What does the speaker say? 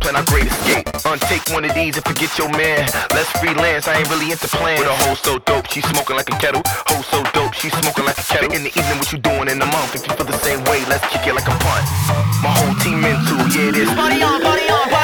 and our great escape. Take one of these and forget your man. Let's freelance, I ain't really into playing. With a hoe so dope, she smoking like a kettle. Hoe so dope, she smoking like a kettle. In the evening, what you doing in the month? If you feel the same way, let's kick it like a punt. My whole team into, yeah it is. Party on, party on, party on.